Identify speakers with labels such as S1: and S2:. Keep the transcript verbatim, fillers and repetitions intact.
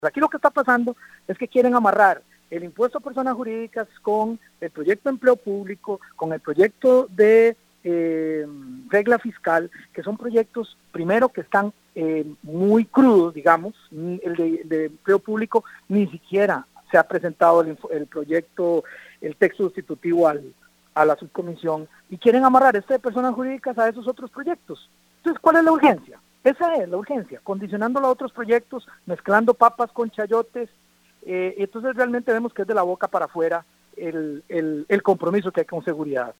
S1: Aquí lo que está pasando es que quieren amarrar el impuesto a personas jurídicas con el proyecto de empleo público, con el proyecto de eh, regla fiscal, que son proyectos, primero, que están eh, muy crudos, digamos. El de, de empleo público ni siquiera se ha presentado el, el proyecto, el texto sustitutivo al, a la subcomisión, y quieren amarrar este de personas jurídicas a esos otros proyectos. Entonces, ¿cuál es la urgencia? Esa es la urgencia, condicionándolo a otros proyectos, mezclando papas con chayotes. Eh, entonces realmente vemos que es de la boca para afuera el, el, el compromiso que hay con seguridad.